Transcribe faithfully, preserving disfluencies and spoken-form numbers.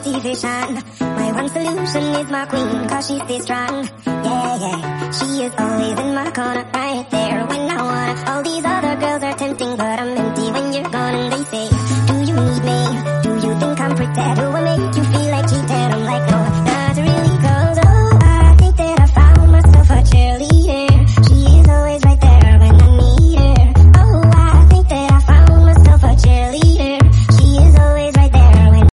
motivation. My one solution is my queen, cause she stays strong. Yeah, yeah, she is always in my corner, right there when I wanna hold